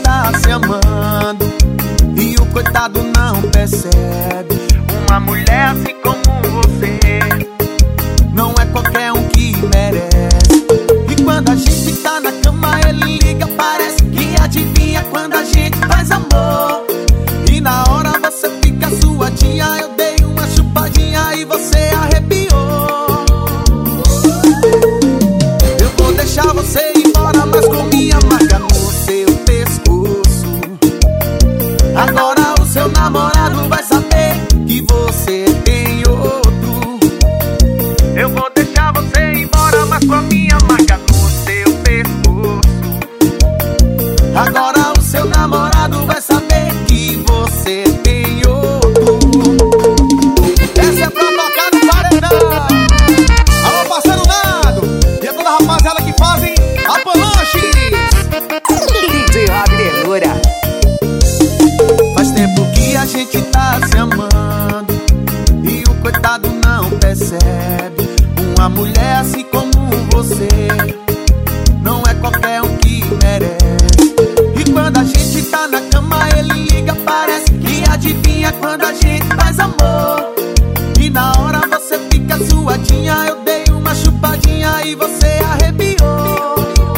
tá se amando e o coitado não percebe. Uma mulher assim como você não é qualquer um que merece. E quando a gente tá na cama ele liga, parece que adivinha quando a gente faz amor. E na hora você fica suadinha, eu dei uma chupadinha e você arrepiou. Eu vou deixar você ir embora, mas com minha marca no seu pescoço. Agora o seu namorado vai saber que você tem outro. Eu vou deixar você ir embora, mas com a minha marca no seu pescoço. Agora o seu namorado vai saber que você tem outro. Essa é pra tocar no paredão. Alô, parceiro Nado e a toda a rapaziada que fazem Avalanches. DJ Rob Ternura. Faz tempo que a gente tá se amando e o coitado não percebe. Uma mulher assim como você não é qualquer um que merece. E quando a gente tá na cama ele liga, parece que adivinha quando a gente faz amor. E na hora você fica suadinha, eu dei uma chupadinha e você arrepiou.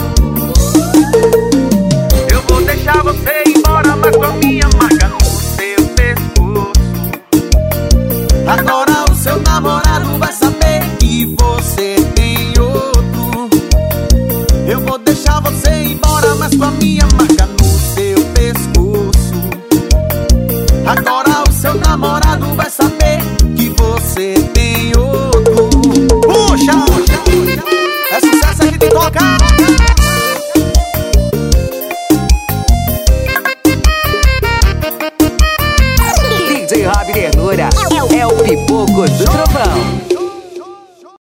Eu vou deixar você ir embora, mas com a minha marca no seu pescoço. Agora o seu namorado vai saber que você tem outro. Eu vou deixar você ir embora, mas com a minha marca no seu pescoço. Agora o seu namorado vai saber que você tem outro. Puxa, é sucesso aqui de tocar. DJ Rob Ternura é o pipoco do trovão.